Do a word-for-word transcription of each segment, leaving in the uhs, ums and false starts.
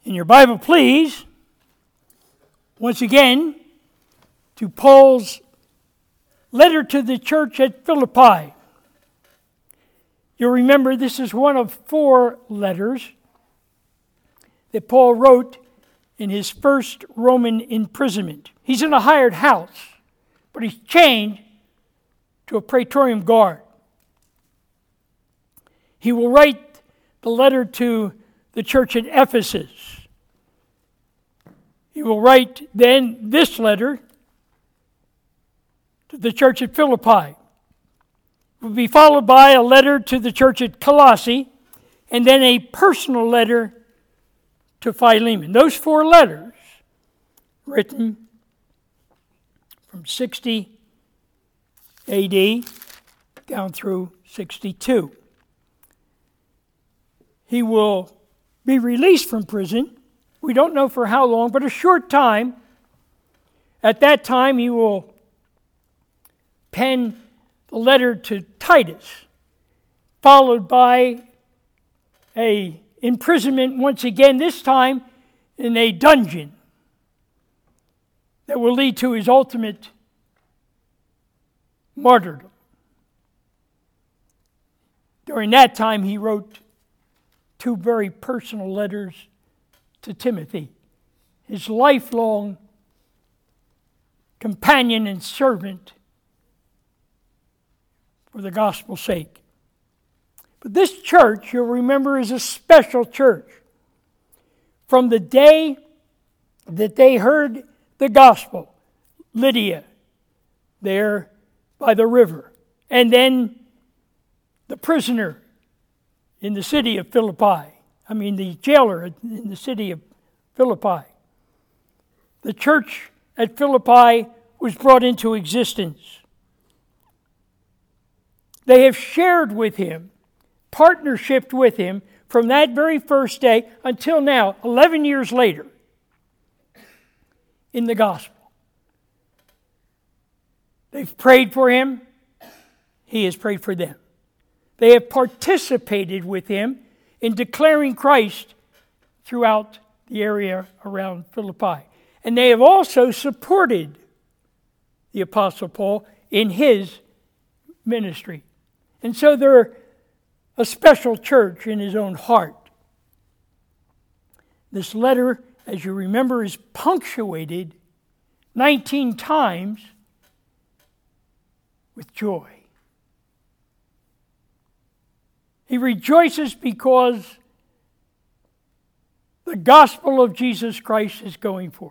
In your Bible, please, once again, to Paul's letter to the church at Philippi. You'll remember this is one of four letters that Paul wrote in his first Roman imprisonment. He's in a hired house, but he's chained to a praetorian guard. He will write the letter to the church at Ephesus. He will write then this letter to the church at Philippi. It will be followed by a letter to the church at Colossae, and then a personal letter to Philemon. Those four letters, written from sixty A D down through sixty-two. He will be released from prison. We don't know for how long, but a short time. At that time, he will pen the letter to Titus, followed by a imprisonment once again, this time in a dungeon that will lead to his ultimate martyrdom. During that time, he wrote two very personal letters to Timothy, his lifelong companion and servant for the gospel's sake. But this church, you'll remember, is a special church. From the day that they heard the gospel, Lydia, there by the river, and then the prisoner in the city of Philippi, I mean the jailer in the city of Philippi. The church at Philippi was brought into existence. They have shared with him, partnershiped with him from that very first day until now, eleven years later, in the gospel. They've prayed for him. He has prayed for them. They have participated with him in declaring Christ throughout the area around Philippi. And they have also supported the Apostle Paul in his ministry. And so they're a special church in his own heart. This letter, as you remember, is punctuated nineteen times with joy. He rejoices because the gospel of Jesus Christ is going forth.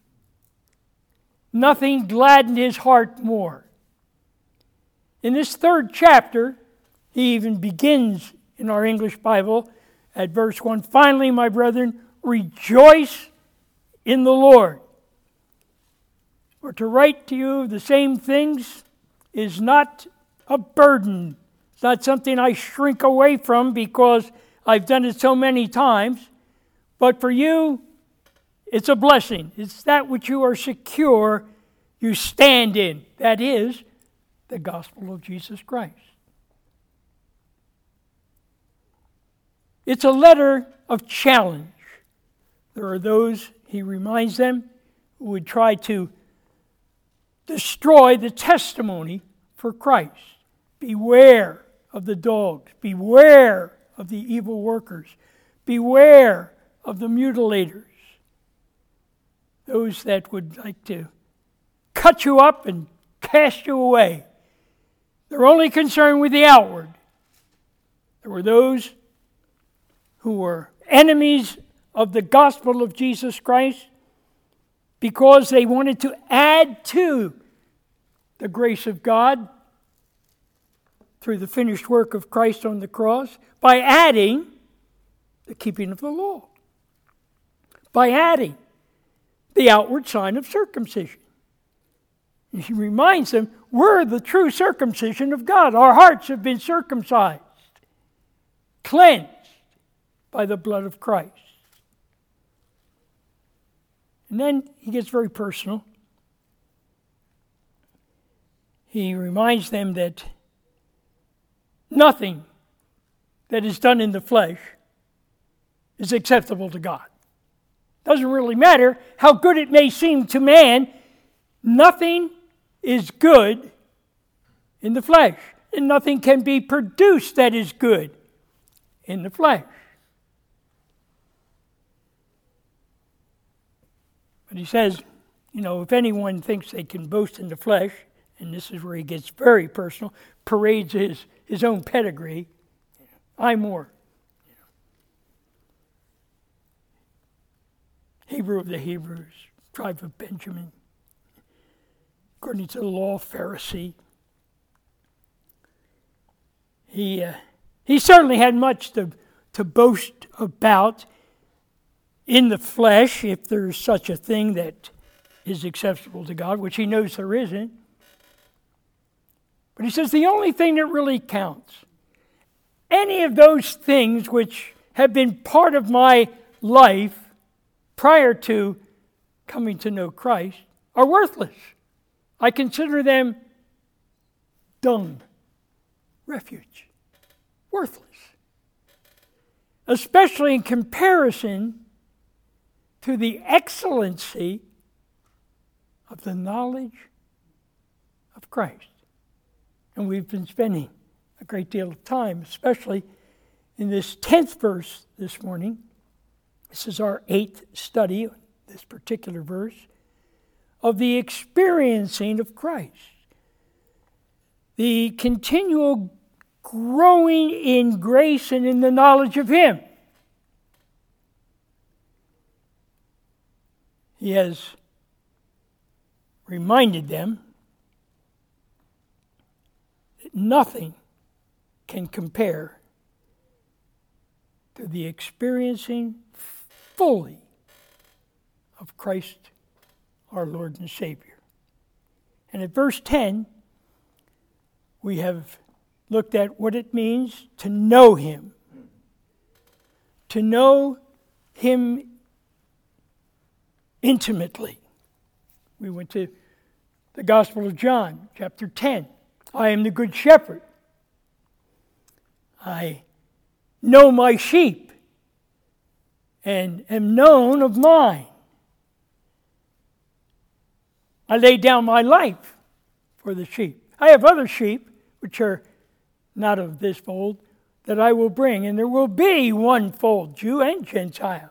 Nothing gladdened his heart more. In this third chapter, he even begins in our English Bible at verse one, "Finally, my brethren, rejoice in the Lord. For to write to you the same things is not a burden. It's not something I shrink away from because I've done it so many times. But for you, it's a blessing. It's that which you are secure, you stand in. That is the gospel of Jesus Christ." It's a letter of challenge. There are those, he reminds them, who would try to destroy the testimony for Christ. Beware of the dogs. Beware of the evil workers. Beware of the mutilators. Those that would like to cut you up and cast you away. They're only concerned with the outward. There were those who were enemies of the gospel of Jesus Christ because they wanted to add to the grace of God through the finished work of Christ on the cross by adding the keeping of the law, by adding the outward sign of circumcision. And he reminds them, we're the true circumcision of God. Our hearts have been circumcised, cleansed by the blood of Christ. And then he gets very personal. He reminds them that nothing that is done in the flesh is acceptable to God. Doesn't really matter how good it may seem to man. Nothing is good in the flesh. And nothing can be produced that is good in the flesh. But he says, you know, if anyone thinks they can boast in the flesh, and this is where he gets very personal, parades his, his own pedigree, I'm more. Hebrew of the Hebrews, tribe of Benjamin, according to the law, Pharisee. He uh, he certainly had much to, to boast about in the flesh, if there's such a thing that is acceptable to God, which he knows there isn't. But he says the only thing that really counts, any of those things which have been part of my life prior to coming to know Christ, are worthless. I consider them dung, refuge, worthless. Especially in comparison to the excellency of the knowledge of Christ. And we've been spending a great deal of time, especially in this tenth verse this morning. This is our eighth study, this particular verse, of the experiencing of Christ. The continual growing in grace and in the knowledge of Him. He has reminded them that nothing can compare to the experiencing fully of Christ our Lord and Savior. And at verse ten, we have looked at what it means to know Him. To know Him intimately. We went to the Gospel of John, chapter ten. I am the good shepherd. I know my sheep and am known of mine. I lay down my life for the sheep. I have other sheep, which are not of this fold, that I will bring, and there will be one fold, Jew and Gentile.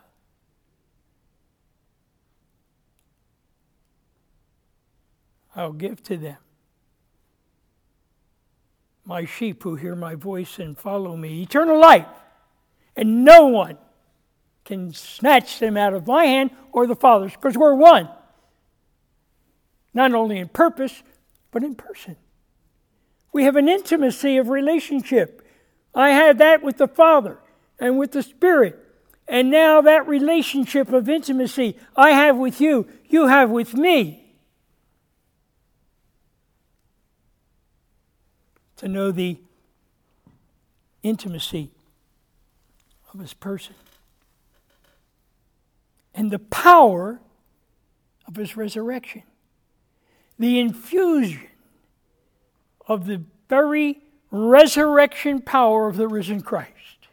I'll give to them. My sheep who hear my voice and follow me, eternal life, and no one can snatch them out of my hand or the Father's, because we're one. Not only in purpose, but in person. We have an intimacy of relationship. I had that with the Father and with the Spirit. And now that relationship of intimacy I have with you, you have with me. To know the intimacy of His person. And the power of His resurrection. The infusion of the very resurrection power of the risen Christ.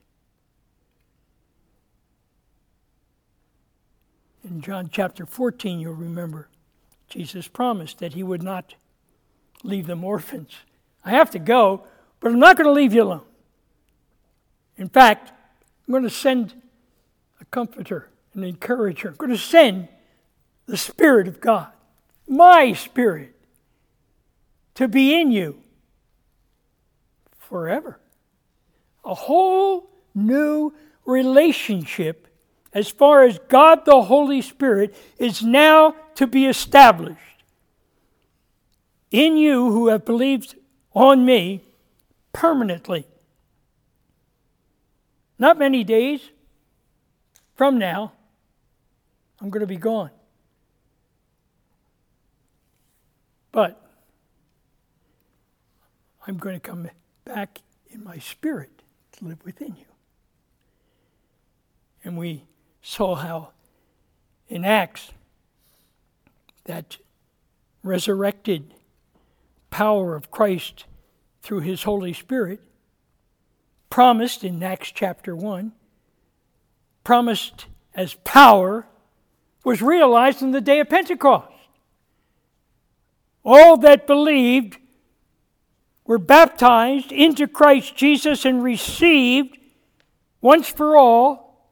In John chapter fourteen, you'll remember, Jesus promised that He would not leave them orphans. I have to go, but I'm not going to leave you alone. In fact, I'm going to send a comforter, an encourager. I'm going to send the Spirit of God, my Spirit, to be in you forever. A whole new relationship as far as God the Holy Spirit is now to be established in you who have believed on me permanently. Not many days from now, I'm going to be gone. But I'm going to come back in my spirit to live within you. And we saw how in Acts that resurrected power of Christ through His Holy Spirit, promised in Acts chapter one, promised as power was realized on the day of Pentecost. All that believed were baptized into Christ Jesus and received, once for all,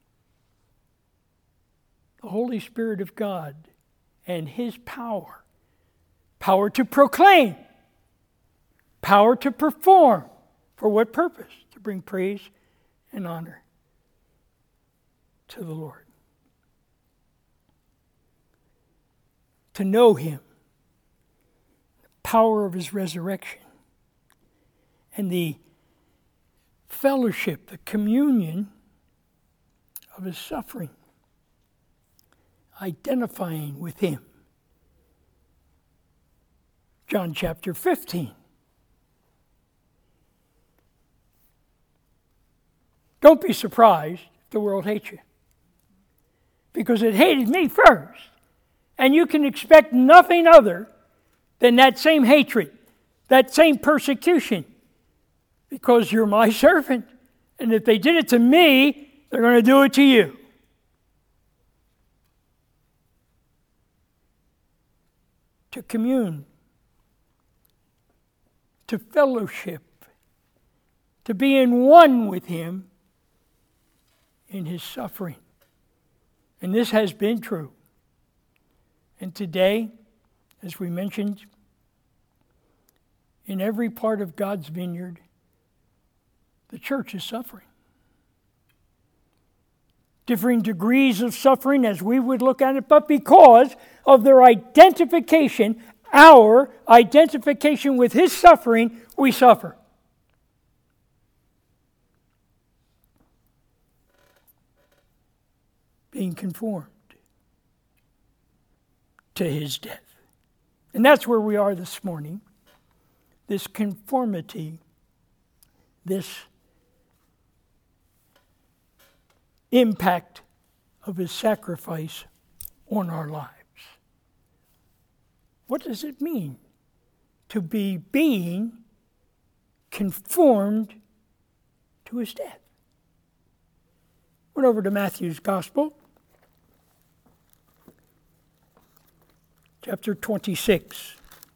the Holy Spirit of God and His power. Power to proclaim. Power to perform. For what purpose? To bring praise and honor to the Lord. To know Him. The power of His resurrection. And the fellowship, the communion of His suffering. Identifying with Him. John chapter fifteen. Don't be surprised if the world hates you. Because it hated me first. And you can expect nothing other than that same hatred, that same persecution. Because you're my servant. And if they did it to me, they're going to do it to you. To commune. To fellowship. To be in one with Him in His suffering. And this has been true. And today, as we mentioned, in every part of God's vineyard, the church is suffering. Differing degrees of suffering as we would look at it, but because of their identification, our identification with His suffering, we suffer. Being conformed to His death. And that's where we are this morning. This conformity, this impact of His sacrifice on our lives. What does it mean to be being conformed to His death? Went over to Matthew's Gospel. Chapter twenty-six.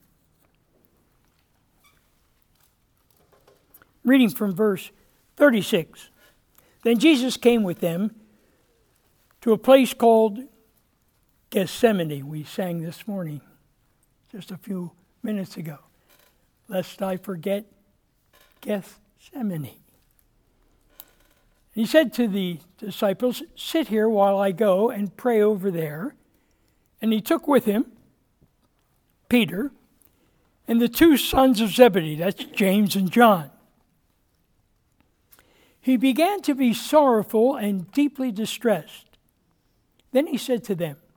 Reading from verse thirty-six. Then Jesus came with them to a place called Gethsemane. We sang this morning, just a few minutes ago. Lest I forget Gethsemane. He said to the disciples, sit here while I go and pray over there. And He took with Him Peter, and the two sons of Zebedee, that's James and John. He began to be sorrowful and deeply distressed. Then He said to them,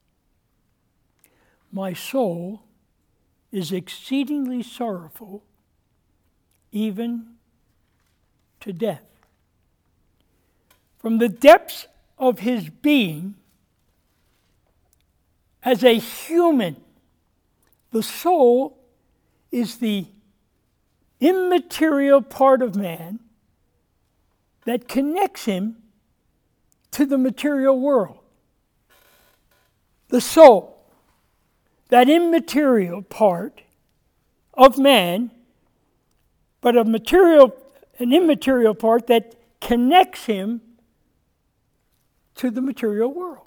my soul is exceedingly sorrowful, even to death. From the depths of His being, as a human, the soul is the immaterial part of man that connects him to the material world. The soul, that immaterial part of man, but a material, an immaterial part that connects him to the material world.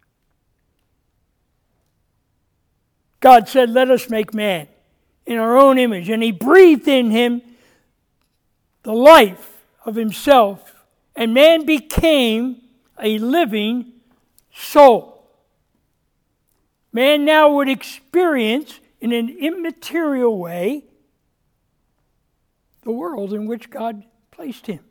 God said, let us make man in our own image. And He breathed in him the life of Himself. And man became a living soul. Man now would experience in an immaterial way the world in which God placed him.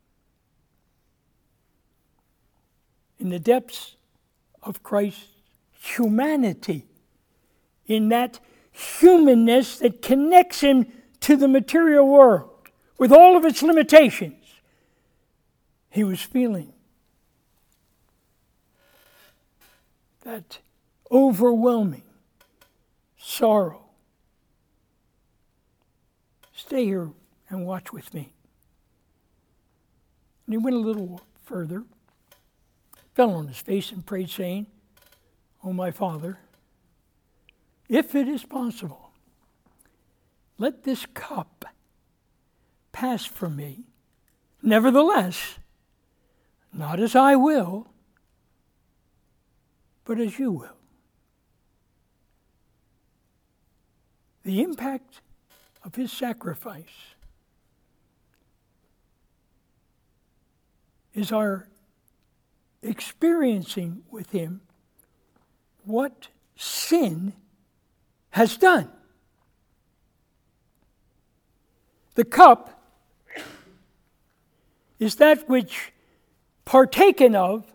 In the depths of Christ's humanity. In that humanness that connects Him to the material world, with all of its limitations, He was feeling that overwhelming sorrow. Stay here and watch with me. And he went a little further, fell on his face and prayed, saying, O my Father, if it is possible, let this cup pass from me. Nevertheless, not as I will, but as you will. The impact of his sacrifice is our experiencing with him what sin has done. The cup is that which, partaken of,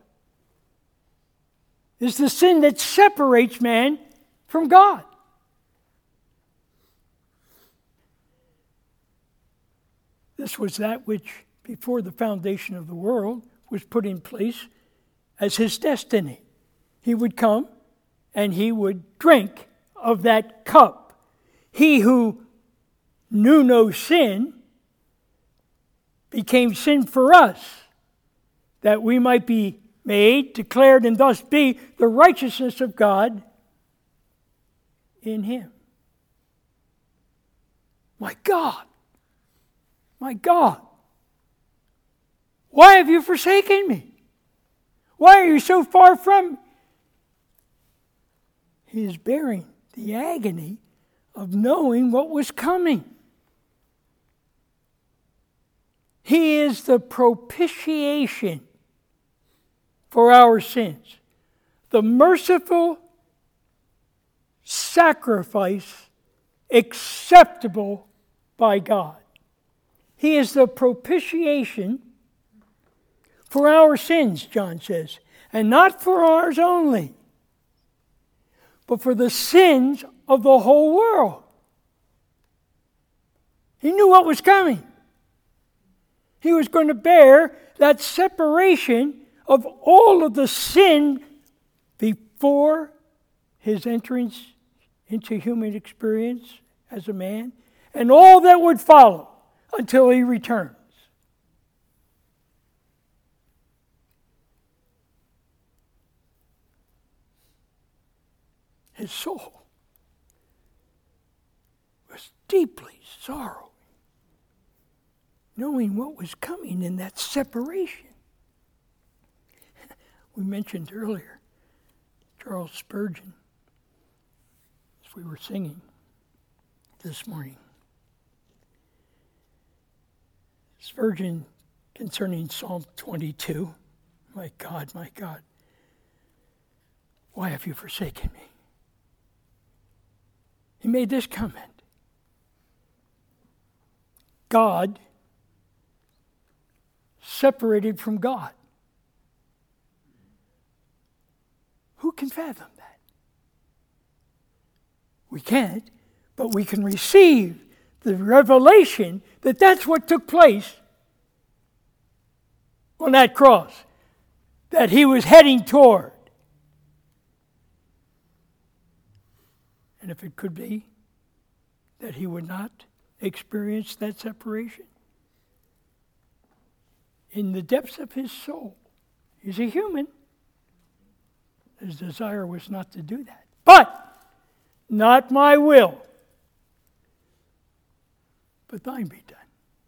is the sin that separates man from God. This was that which, before the foundation of the world, was put in place as his destiny. He would come and he would drink of that cup. He who knew no sin became sin for us, that we might be made, declared, and thus be the righteousness of God in him. My God, my God, why have you forsaken me? Why are you so far from me? He is bearing the agony of knowing what was coming. He is the propitiation for our sins, the merciful sacrifice acceptable by God. He is the propitiation for our sins, John says, and not for ours only, but for the sins of the whole world. He knew what was coming. He was going to bear that separation of all of the sin before his entrance into human experience as a man, and all that would follow until he returns. His soul was deeply sorrowing, knowing what was coming in that separation. We mentioned earlier Charles Spurgeon, as we were singing this morning. Spurgeon, concerning Psalm twenty-two, my God, my God, why have you forsaken me? He made this comment: God separated from God. Who can fathom that? We can't, but we can receive the revelation that that's what took place on that cross, that he was heading toward. And if it could be that he would not experience that separation, in the depths of his soul, he's a human. His desire was not to do that. But not my will, but thine be done.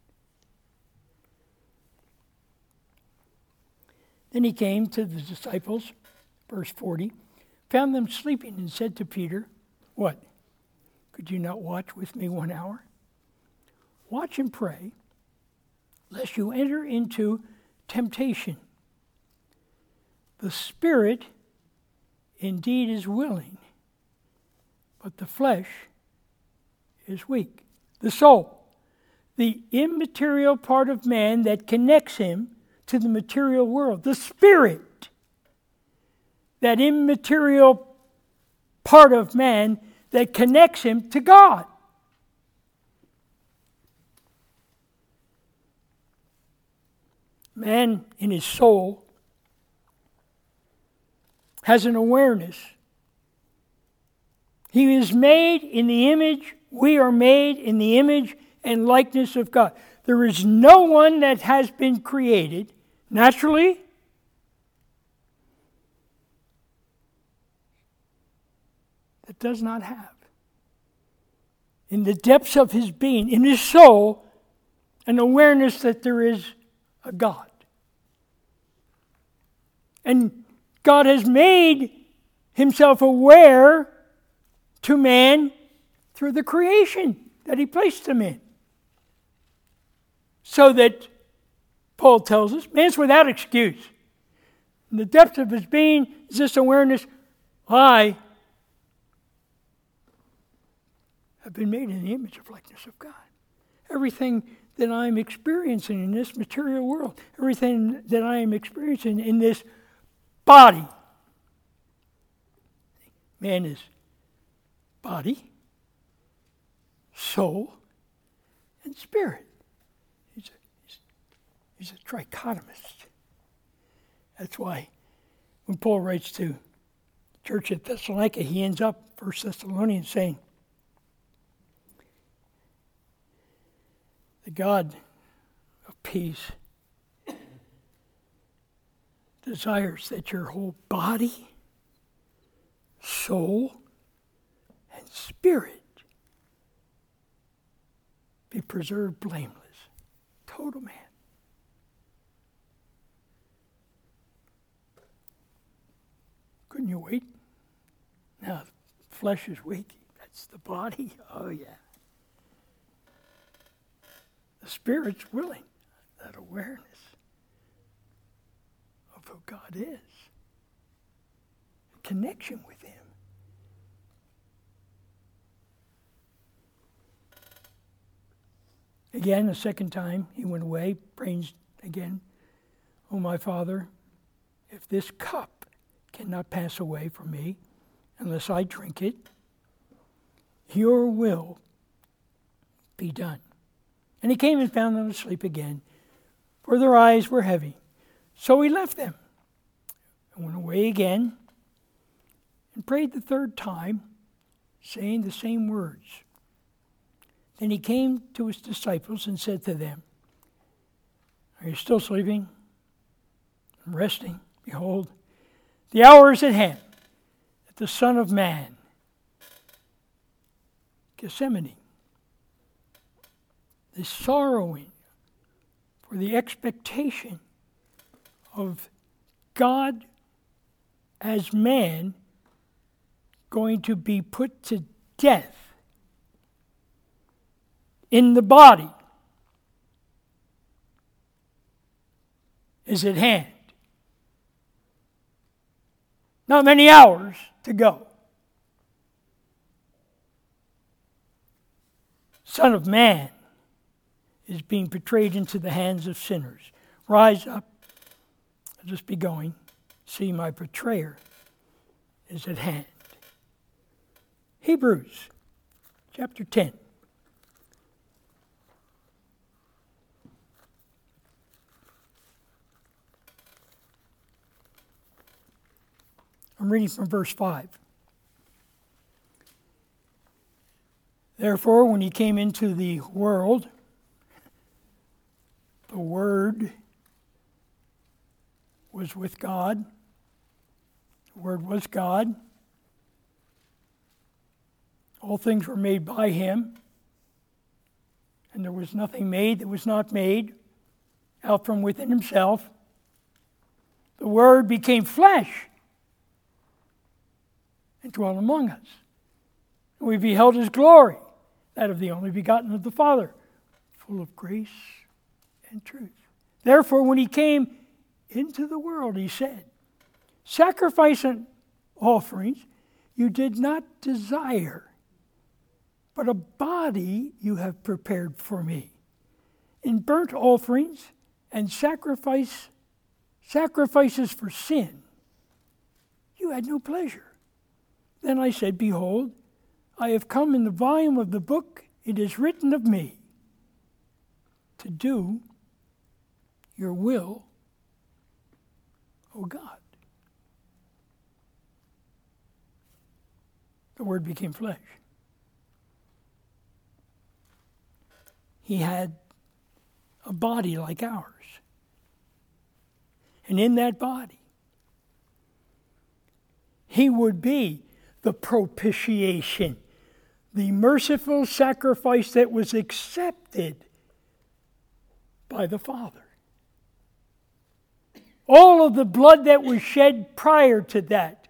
Then he came to the disciples, verse forty, found them sleeping, and said to Peter, what? Could you not watch with me one hour? Watch and pray, lest you enter into temptation. The spirit indeed is willing, but the flesh is weak. The soul, the immaterial part of man that connects him to the material world. The spirit, that immaterial part of man that connects him to God. Man in his soul has an awareness. He is made in the image, we are made in the image and likeness of God. There is no one that has been created naturally that does not have, in the depths of his being, in his soul, an awareness that there is a God. And God has made himself aware to man through the creation that he placed him in. So that, Paul tells us, man's without excuse. In the depths of his being is this awareness, I have been made in the image of likeness of God. Everything that I'm experiencing in this material world, everything that I am experiencing in this body. Man is body, soul, and spirit. He's a, he's, he's a trichotomist. That's why when Paul writes to the church at Thessalonica, he ends up, First Thessalonians, saying, the God of peace desires that your whole body, soul, and spirit be preserved blameless. Total man. Couldn't you wait? Now, the flesh is weak. That's the body. Oh, yeah. The spirit's willing. That awareness of who God is. A connection with him. Again, the second time he went away, praying again, "O my Father, if this cup cannot pass away from me unless I drink it, your will be done." And he came and found them asleep again, for their eyes were heavy. So he left them and went away again and prayed the third time, saying the same words. Then he came to his disciples and said to them, "Are you still sleeping and resting? Behold, the hour is at hand that the Son of Man," Gethsemane, the sorrowing for the expectation of God as man going to be put to death in the body is at hand. Not many hours to go. Son of Man is being betrayed into the hands of sinners. Rise up, let us be going. See, my betrayer is at hand. Hebrews chapter ten. I'm reading from verse five. Therefore, when he came into the world, the Word was with God. The Word was God. All things were made by him, and there was nothing made that was not made out from within himself. The Word became flesh and dwelt among us. And we beheld his glory, that of the only begotten of the Father, full of grace and truth. Therefore, when he came into the world, he said, "Sacrifice and offerings you did not desire, but a body you have prepared for me. In burnt offerings and sacrifice, sacrifices for sin, you had no pleasure. Then I said, Behold, I have come in the volume of the book, it is written of me, to do your will, O God." The Word became flesh. He had a body like ours. And in that body, he would be the propitiation, the merciful sacrifice that was accepted by the Father. All of the blood that was shed prior to that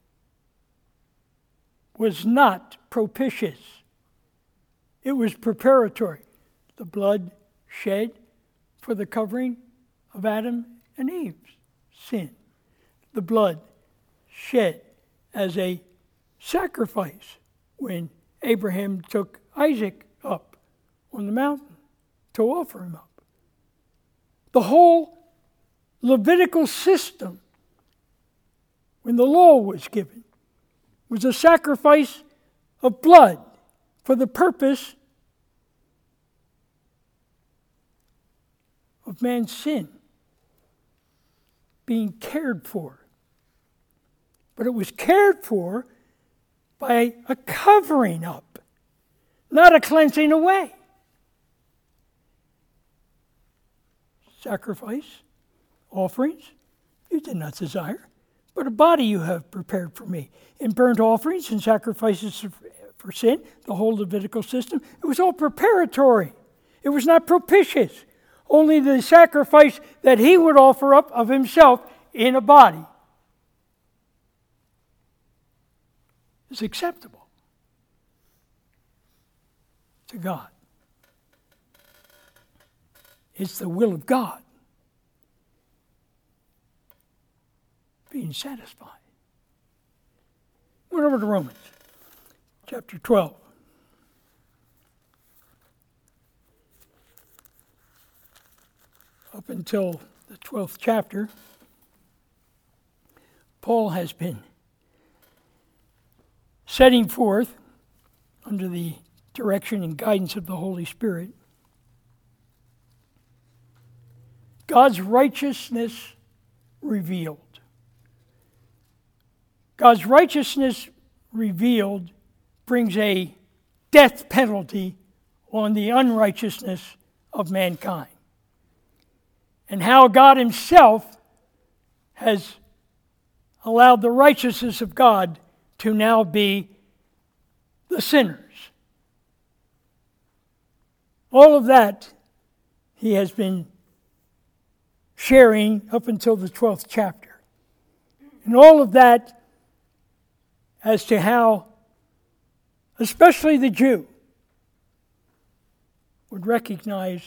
was not propitious. It was preparatory. The blood shed for the covering of Adam and Eve's sin. The blood shed as a sacrifice when Abraham took Isaac up on the mountain to offer him up. The whole Levitical system, when the law was given, was a sacrifice of blood for the purpose of man's sin being cared for. But it was cared for by a covering up, not a cleansing away. Sacrifice, offerings, you did not desire, but a body you have prepared for me. In burnt offerings and sacrifices for sin, the whole Levitical system, it was all preparatory. It was not propitious. Only the sacrifice that he would offer up of himself in a body is acceptable to God. It's the will of God being satisfied. Went over to Romans chapter twelve. Up until the twelfth chapter, Paul has been setting forth, under the direction and guidance of the Holy Spirit, God's righteousness revealed. God's righteousness revealed brings a death penalty on the unrighteousness of mankind. And how God himself has allowed the righteousness of God to now be the sinners. All of that he has been sharing up until the twelfth chapter. And all of that as to how, especially the Jew, would recognize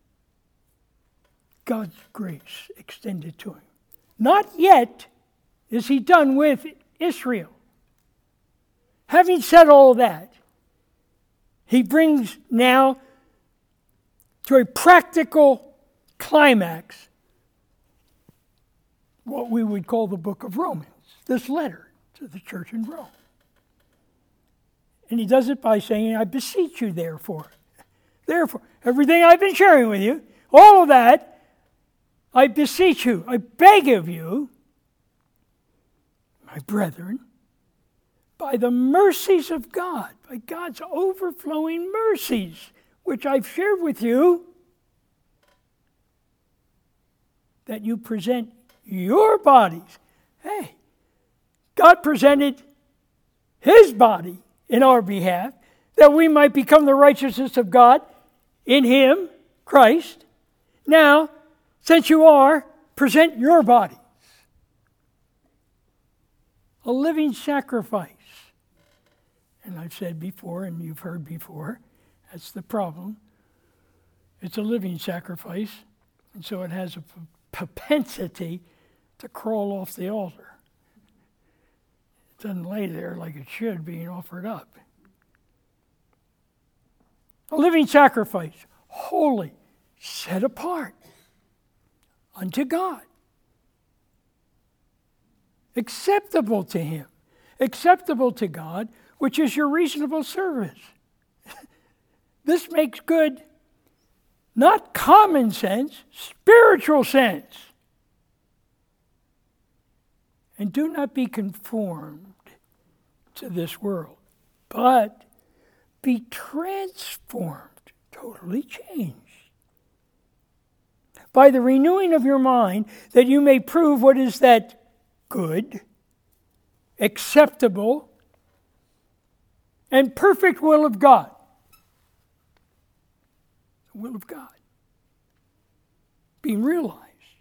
God's grace extended to him. Not yet is he done with Israel. Having said all that, he brings now to a practical climax what we would call the book of Romans, this letter to the church in Rome. And he does it by saying, I beseech you therefore. Therefore, everything I've been sharing with you, all of that, I beseech you, I beg of you, my brethren, by the mercies of God, by God's overflowing mercies, which I've shared with you, that you present your bodies. Hey, God presented his body in our behalf, that we might become the righteousness of God in him, Christ. Now, since you are, present your bodies a living sacrifice. And I've said before, and you've heard before, that's the problem. It's a living sacrifice, and so it has a propensity to crawl off the altar. It doesn't lay there like it should, being offered up. A living sacrifice, holy, set apart unto God, acceptable to him, acceptable to God, which is your reasonable service. This makes good, not common sense, spiritual sense. And do not be conformed to this world, but be transformed, totally changed, by the renewing of your mind, that you may prove what is that good, acceptable, and perfect will of God. The will of God being realized.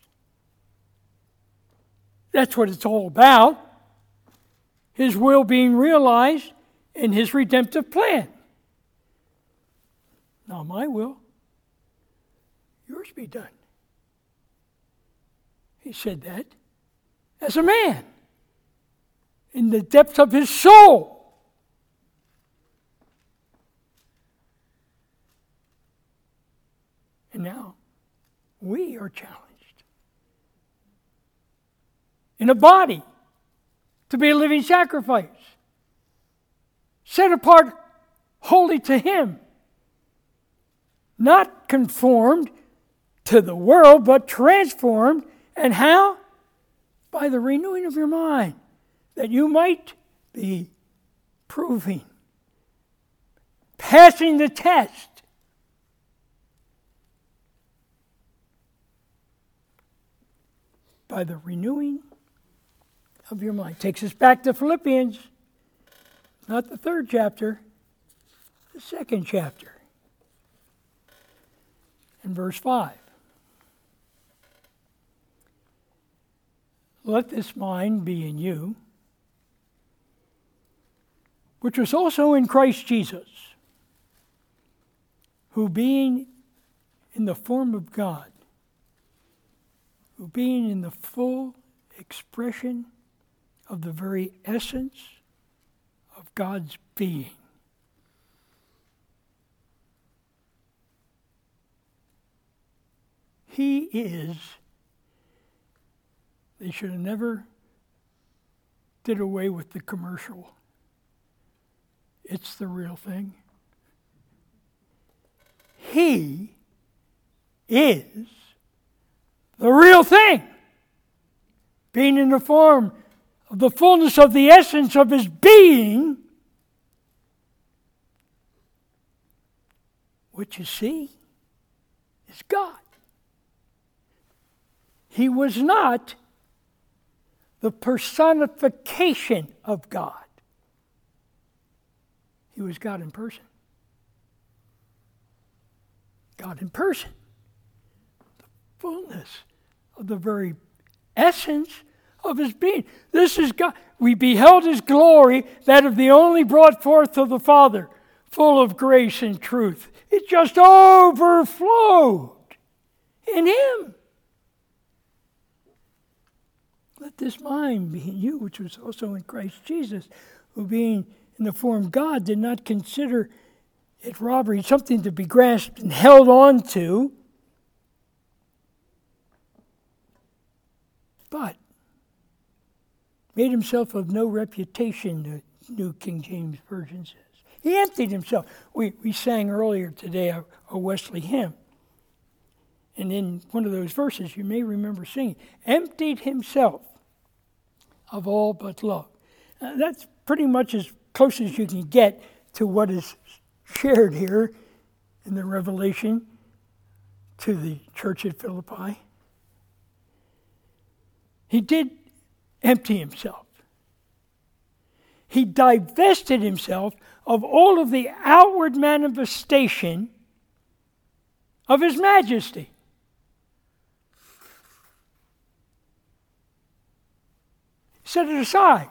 That's what it's all about. His will being realized in His redemptive plan. Not my will, yours be done. He said that as a man, in the depths of his soul. And now, we are challenged in a body to be a living sacrifice, set apart wholly to Him, not conformed to the world, but transformed. And how? By the renewing of your mind, that you might be proving, passing the test. By the renewing of your mind. Takes us back to Philippians, not the third chapter, the second chapter. In verse five. Let this mind be in you, which was also in Christ Jesus, who being in the form of God, who being in the full expression of the very essence of God's being, He is, they should have never did away with the commercial. It's the real thing. He is the real thing, being in the form of the fullness of the essence of His being, which you see is God. He was not the personification of God. He was God in person. God in person. The fullness of the very essence of His being. This is God. We beheld His glory, that of the only brought forth of the Father, full of grace and truth. It just overflowed in Him. Let this mind be in you, which was also in Christ Jesus, who being in the form of God did not consider it robbery, something to be grasped and held on to, but made Himself of no reputation, the New King James Version says. He emptied Himself. We, we sang earlier today a, a Wesley hymn. And in one of those verses, you may remember singing, emptied Himself of all but love. Uh, that's pretty much as close as you can get to what is shared here in the Revelation to the church at Philippi. He did empty Himself. He divested Himself of all of the outward manifestation of His majesty. Set it aside.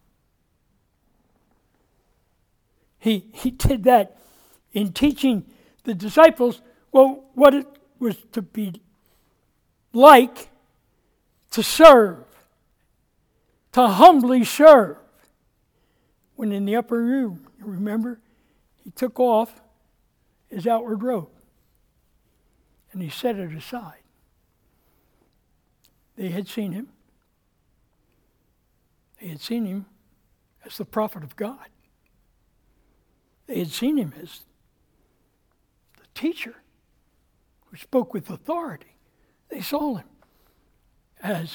He, he did that in teaching the disciples, well, what it was to be like to serve, to humbly serve. When in the upper room, you remember, He took off His outward robe and He set it aside. They had seen Him. They had seen Him as the prophet of God. They had seen Him as the teacher who spoke with authority. They saw Him as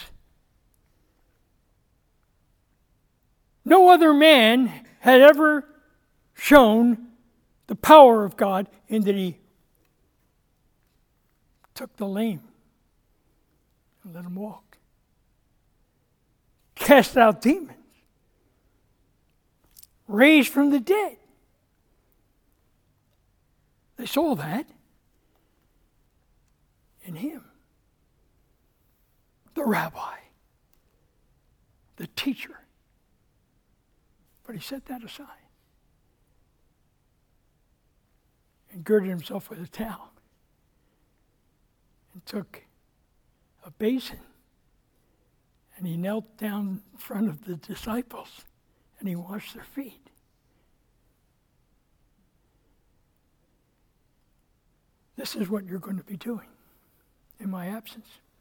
no other man had ever shown the power of God in that He took the lame and let them walk. Cast out demons. Raised from the dead. They saw that in him. The rabbi, the teacher. But he set that aside and girded himself with a towel and took a basin and he knelt down in front of the disciples and he washed their feet. This is what you're going to be doing in my absence.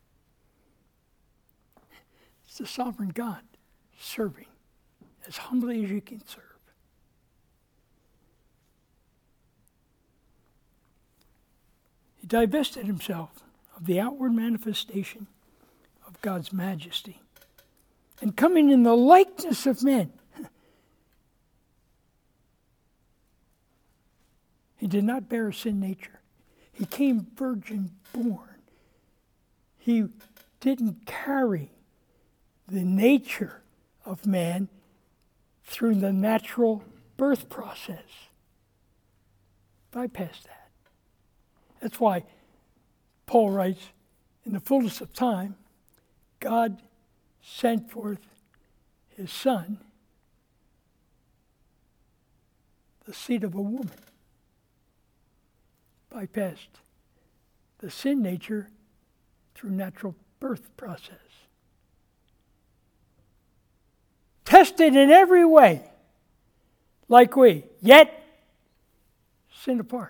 It's the sovereign God serving as humbly as you can serve. He divested himself of the outward manifestation of God's majesty and coming in the likeness of men. He did not bear a sin nature. He came virgin born. He didn't carry the nature of man through the natural birth process. Bypass that. That's why Paul writes, in the fullness of time, God sent forth his Son, the seed of a woman. Bypassed the sin nature through natural birth process. Tested in every way, like we, yet sin apart.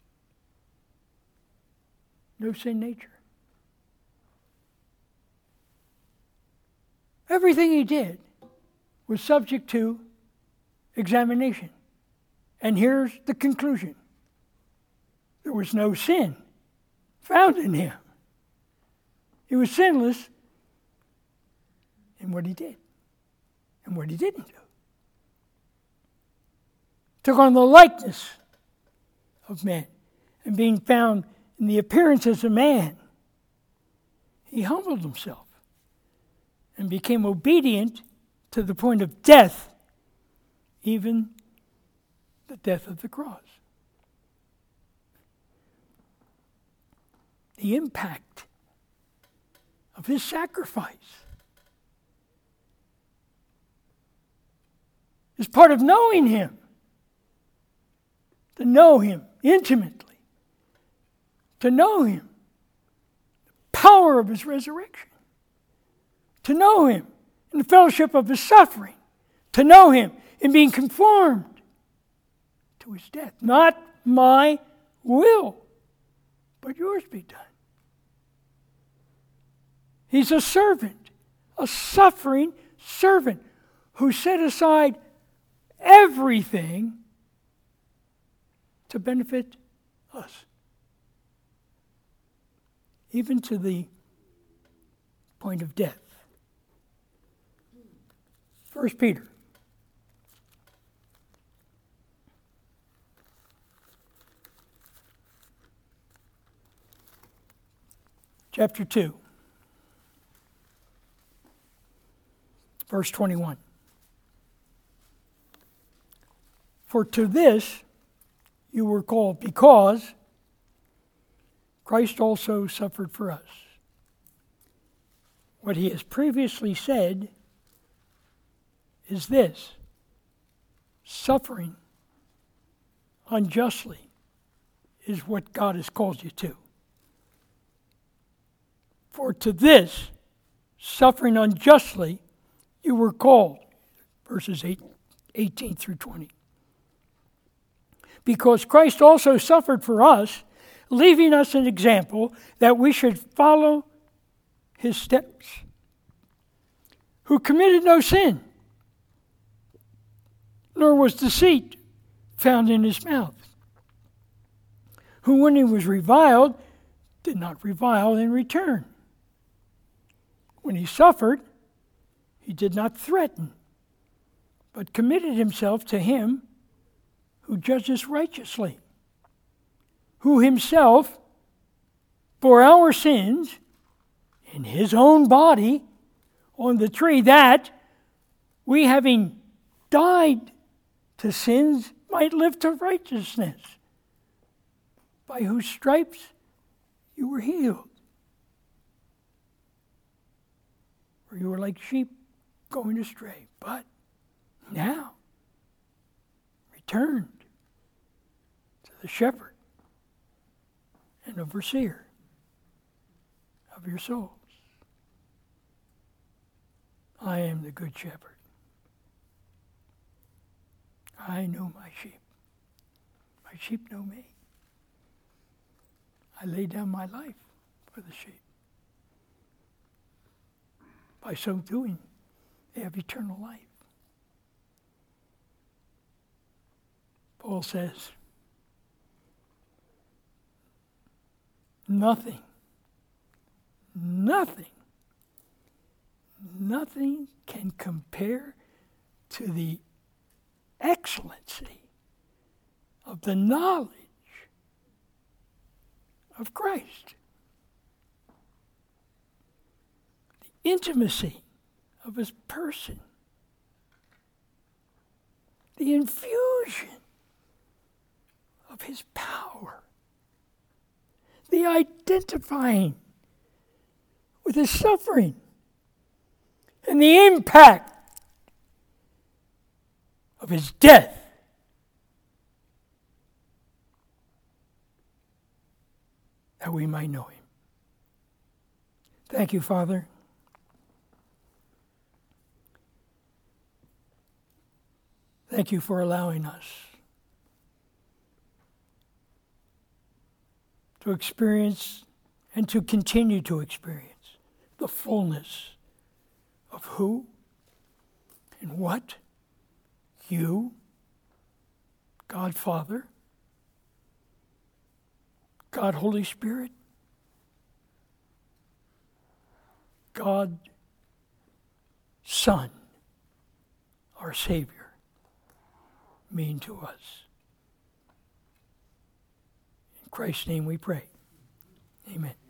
No sin nature. Everything he did was subject to examination. And here's the conclusion. There was no sin found in him. He was sinless in what he did and what he didn't do. Took on the likeness of man, and being found in the appearance as a man, he humbled himself and became obedient to the point of death, even the death of the cross. The impact of his sacrifice is part of knowing him. To know him intimately. To know him. The power of his resurrection. To know him in the fellowship of his suffering. To know him in being conformed to his death. Not my will, but yours be done. He's a servant, a suffering servant who set aside everything to benefit us. Even to the point of death. First Peter. Chapter two. Verse twenty-one. For to this you were called, because Christ also suffered for us. What he has previously said is this: suffering unjustly is what God has called you to. For to this, suffering unjustly, you were called. Verses eight, eighteen through twenty. Because Christ also suffered for us, leaving us an example that we should follow his steps. Who committed no sin, nor was deceit found in his mouth. Who, when he was reviled, did not revile in return. When he suffered, he did not threaten, but committed himself to him who judges righteously, who himself bore our sins in his own body on the tree, that we, having died to sins, might live to righteousness, by whose stripes you were healed. For you were like sheep going astray, but now returned to the shepherd and overseer of your souls. I am the good shepherd. I know my sheep. My sheep know me. I lay down my life for the sheep. By so doing, they have eternal life. Paul says, nothing, nothing, nothing can compare to the excellency of the knowledge of Christ. The intimacy of his person. The infusion of his power. The identifying with his suffering. And the impact of his death. That we might know him. Thank you, Father. Thank you for allowing us to experience and to continue to experience the fullness of who and what you, God Father, God Holy Spirit, God Son, our Savior, mean to us. In Christ's name we pray. Amen.